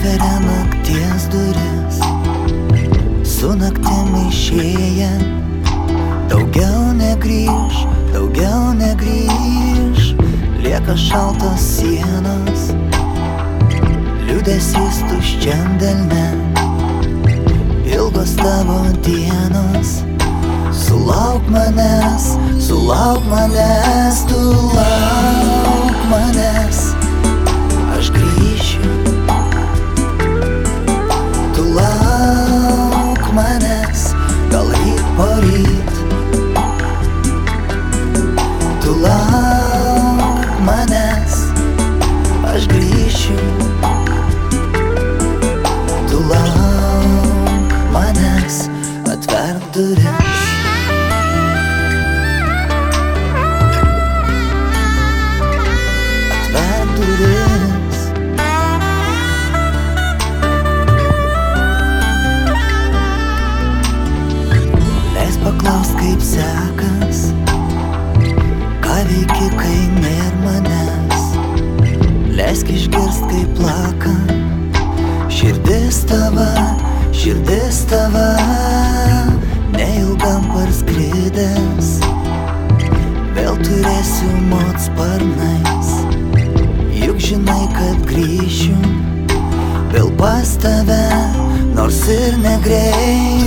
atveria nakties duris, su naktim išėję. Daugiau negrįš, lieka šaltos sienos, liūdesys tuščiam delne, ilgos tavo dienos. Sulauk manęs, tu lauk manęs, aš grįšiu. Tu lauk manęs, gal ryt poryt. Tu lauk manęs, aš grįšiu. Tu lauk manęs, atverk duris. Atverk duris. Leis paklaust, kaip sekas, ką veiki, kai nėr manęs. Leisk išgirst, kaip plaka širdis tava, neilgam parskridęs. Vėl turėsiu mot sparnais, juk žinai, kad grįšiu vėl pas tave, nors ir negreit.